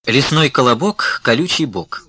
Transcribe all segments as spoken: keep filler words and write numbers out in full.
Лесной колобок, колючий бок.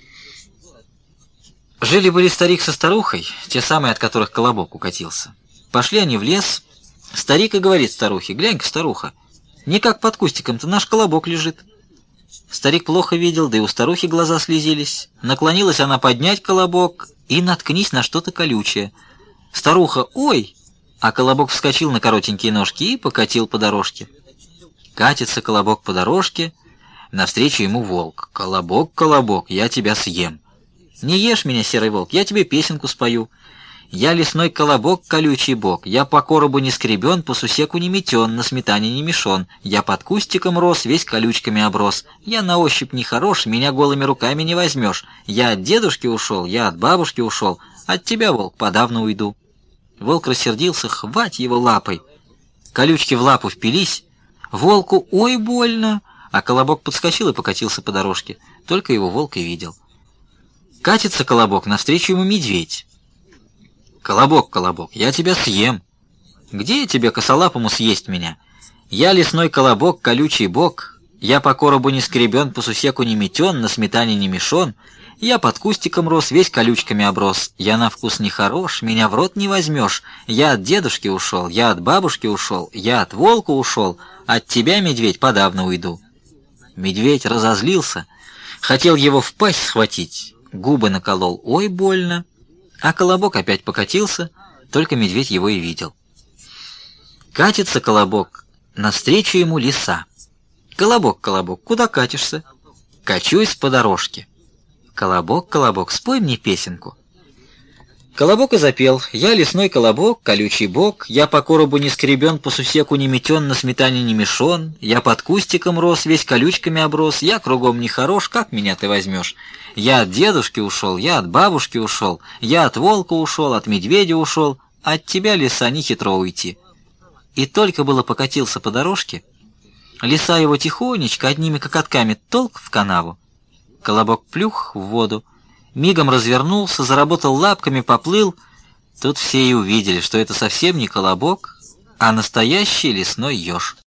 Жили-были старик со старухой, те самые, от которых колобок укатился. Пошли они в лес. Старик и говорит старухе: «Глянь-ка, старуха, не как под кустиком-то наш колобок лежит». Старик плохо видел, да и у старухи глаза слезились. Наклонилась она поднять колобок, и наткнись на что-то колючее. Старуха: «Ой!» А колобок вскочил на коротенькие ножки и покатил по дорожке. Катится колобок по дорожке, навстречу ему волк. «Колобок, колобок, я тебя съем». «Не ешь меня, серый волк, я тебе песенку спою. Я лесной колобок, колючий бок, я по коробу не скребен, по сусеку не метен, на сметане не мешон. Я под кустиком рос, весь колючками оброс. Я на ощупь не хорош, меня голыми руками не возьмешь. Я от дедушки ушел, я от бабушки ушел, от тебя, волк, подавно уйду». Волк рассердился: хвать его лапой. Колючки в лапу впились. Волку ой больно, а колобок подскочил и покатился по дорожке. Только его волк и видел. Катится колобок, навстречу ему медведь. «Колобок, колобок, я тебя съем». «Где я тебе, косолапому, съесть меня? Я лесной колобок, колючий бок, я по коробу не скребен, по сусеку не метен, на сметане не мешон. Я под кустиком рос, весь колючками оброс. Я на вкус не хорош, меня в рот не возьмешь. Я от дедушки ушел, я от бабушки ушел, я от волка ушел, от тебя, медведь, подавно уйду». Медведь разозлился, хотел его в пасть схватить, губы наколол, ой больно. А колобок опять покатился, только медведь его и видел. Катится колобок, навстречу ему лиса. «Колобок, колобок, куда катишься?» «Качусь по дорожке». «Колобок, колобок, спой мне песенку». Колобок и запел: «Я лесной колобок, колючий бок, я по коробу не скребен, по сусеку не метен, на сметане не мешон. Я под кустиком рос, весь колючками оброс, я кругом не хорош, как меня ты возьмешь? Я от дедушки ушел, я от бабушки ушел, я от волка ушел, от медведя ушел, от тебя, лиса, не хитро уйти». И только было покатился по дорожке, лиса его тихонечко одними кокотками толк в канаву. Колобок плюх в воду, мигом развернулся, заработал лапками, поплыл. Тут все и увидели, что это совсем не колобок, а настоящий лесной еж.